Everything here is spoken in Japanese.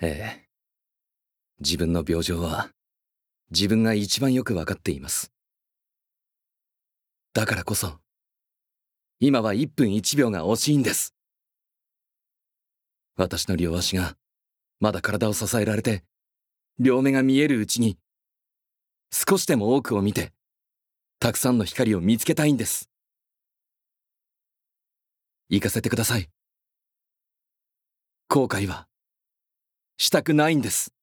ええ。自分の病状は自分が一番よくわかっています。だからこそ、今は1分1秒が惜しいんです。私の両足がまだ体を支えられて、両目が見えるうちに、少しでも多くを見て、たくさんの光を見つけたいんです。行かせてください。後悔はしたくないんです。